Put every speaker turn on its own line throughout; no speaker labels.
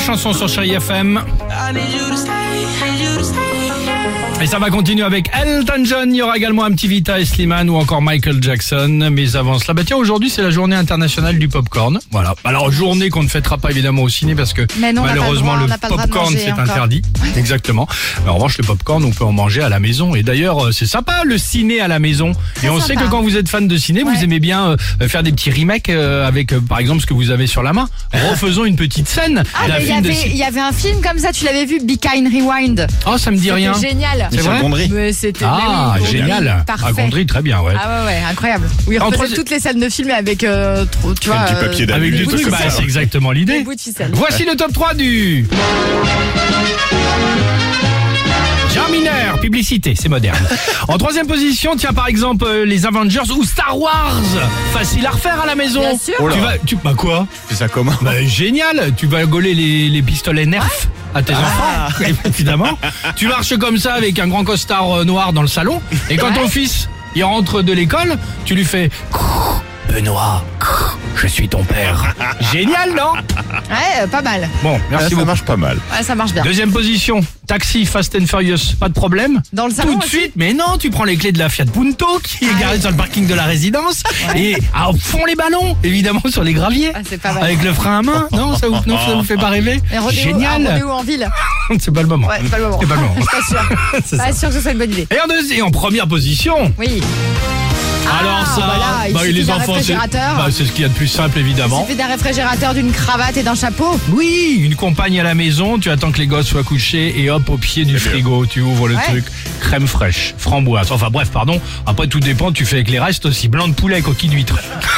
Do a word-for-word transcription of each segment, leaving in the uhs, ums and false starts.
chanson sur Chérie F M. Et ça va continuer avec Elton John, il y aura également un petit Vita et Slimane ou encore Michael Jackson. Mais avant cela, bah tiens, aujourd'hui c'est la journée internationale du popcorn. Voilà. Alors journée qu'on ne fêtera pas évidemment au ciné parce que
non,
malheureusement
le,
le popcorn c'est encore interdit. Exactement. Mais en revanche le popcorn on peut en manger à la maison. Et d'ailleurs c'est sympa le ciné à la maison.
C'est
et on
sympa.
sait que quand vous êtes fan de ciné, ouais. vous aimez bien euh, faire des petits remakes euh, avec euh, par exemple ce que vous avez sur la main. Refaisons une petite scène.
Ah mais il y, avait, y avait un film comme ça, tu l'avais vu, Be Kind Rewind.
Oh ça me dit rien.
C'était génial.
C'est vrai.
Mais c'était
ah
oui,
génial.
Parfait.
À Gondry, très bien ouais.
Ah ouais ouais incroyable. Où il refaisait toutes les scènes de film avec euh, trop, tu vois,
un petit papier
euh,
avec du truc, bah, c'est exactement l'idée. Voici le top trois du Jean Mineur, publicité, c'est moderne. En troisième position, tiens par exemple euh, les Avengers ou Star Wars. Facile à refaire à la maison.
Bien sûr.
Tu vas, tu, bah quoi
Tu fais ça comment?
Bah génial, tu vas gauler les, les pistolets Nerf à tes
ah.
enfants, évidemment. Tu marches comme ça avec un grand costard euh, noir dans le salon. Et quand
ouais.
ton fils, il rentre de l'école, tu lui fais... Benoît, je suis ton père. Génial, non?
Ouais, pas mal.
Bon, merci
ah,
beaucoup.
Ça marche pas mal.
Ouais, ça marche bien.
Deuxième position, taxi Fast and Furious, pas de problème.
Dans le salon
Tout de
aussi.
suite, mais non, tu prends les clés de la Fiat Punto qui est
ah,
garée
oui.
sur le parking de la résidence
ouais.
et à fond les ballons, évidemment sur les graviers.
Ah, c'est pas mal.
Avec le frein à main, non, ça vous, non, ça vous fait pas rêver?
Et rodéo,
Génial.
un rodéo en ville.
C'est pas le moment.
Ouais, c'est pas le moment.
C'est pas le moment.
Je suis pas sûre.
C'est
Pas
ça.
sûr que ce soit une bonne idée.
Et en, deuxième, en première position.
Oui.
Alors
ah,
ça,
voilà, il
bah,
suffit
les
d'un
enfants, c'est
réfrigérateur.
bah, c'est ce qu'il y a de plus simple
Il
évidemment.
suffit d'un réfrigérateur, d'une cravate et d'un chapeau.
Oui, une compagne à la maison, tu attends que les gosses soient couchés et hop au pied du frigo, tu ouvres le
ouais.
truc, crème fraîche, framboise, enfin bref pardon, après tout dépend, tu fais avec les restes aussi, blanc de poulet, coquille d'huître.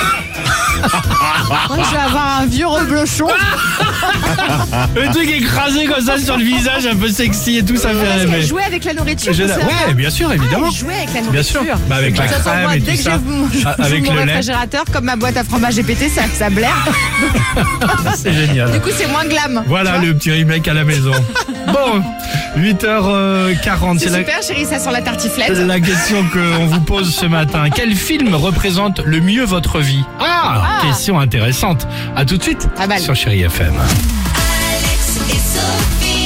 Moi je vais avoir un vieux reblochon.
Le truc écrasé comme ça sur le visage, un peu sexy et tout, ça fait
Parce
rêver.
qu'elle jouait avec la nourriture.
Je-
c'est
ouais,
ça
bien sûr, évidemment.
Ah, elle jouait avec la
Bien sûr,
nourriture.
bah, avec la
De toute façon,
crème
moi,
et
dès
tout
que
ça.
j'ouvre
Ah, avec
mon
le lait.
réfrigérateur, comme ma boîte à fromage G P T, ça, ça blaire.
C'est génial.
Du coup, c'est moins glam.
Voilà
tu vois.
le petit remake à la maison. Bon, huit heures quarante,
C'est
c'est la...
super, chérie, ça sent la tartiflette.
C'est la question qu'on vous pose ce matin. Quel film représente le mieux votre vie? Ah,
Ah.
question intéressante. À tout de suite
Pas mal.
sur Chérie F M.
Alex et Sophie.